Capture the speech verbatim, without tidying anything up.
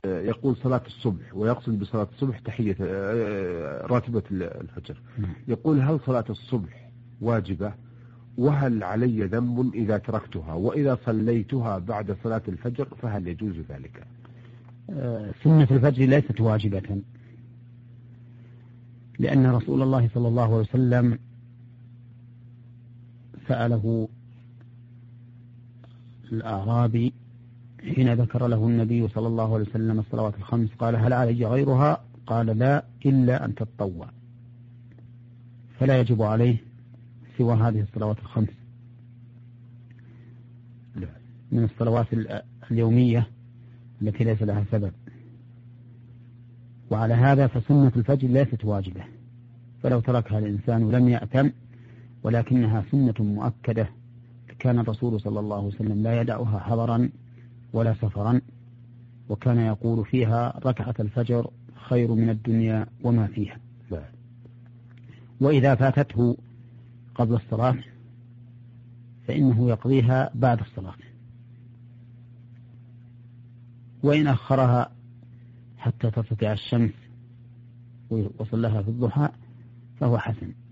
يقول صلاة الصبح ويقصد بصلاة الصبح تحية راتبة الفجر، يقول هل صلاة الصبح واجبة؟ وهل علي ذنب إذا تركتها؟ وإذا صليتها بعد صلاة الفجر فهل يجوز ذلك؟ سنة الفجر ليست واجبة، لأن رسول الله صلى الله عليه وسلم سأله الأعرابي حين ذكر له النبي صلى الله عليه وسلم الصلوات الخمس قال هل علي غيرها؟ قال لا إلا أن تتطوع، فلا يجب عليه سوى هذه الصلوات الخمس من الصلوات اليومية التي ليس لها سبب. وعلى هذا فسنة الفجر ليست واجبة، فلو تركها الإنسان لم يأتم، ولكنها سنة مؤكدة، كان الرسول صلى الله عليه وسلم لا يدعها حضرا ولا سفرا، وكان يقول فيها ركعة الفجر خير من الدنيا وما فيها. وإذا فاتته قبل الصلاة فإنه يقضيها بعد الصلاة، وإن أخرها حتى ترتفع الشمس وصلها في الضحى فهو حسن.